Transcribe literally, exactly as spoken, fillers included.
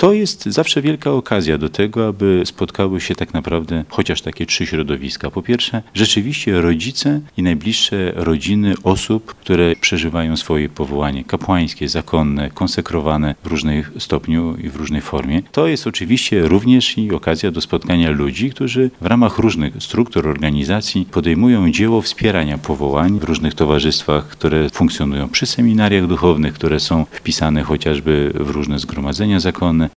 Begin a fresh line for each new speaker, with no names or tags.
to jest zawsze wielka okazja do tego, aby spotkały się tak naprawdę chociaż takie trzy środowiska. Po pierwsze, rzeczywiście rodzice i najbliższe rodziny osób, które przeżywają swoje powołanie kapłańskie, zakonne, konsekrowane w różnym stopniu i w różnej formie. To jest oczywiście również i okazja do spotkania ludzi, którzy w ramach różnych struktur, organizacji podejmują dzieło wspierania powołań w różnych towarzystwach, które funkcjonują przy seminariach duchownych, które są wpisane chociażby w różne zgromadzenia zakonne.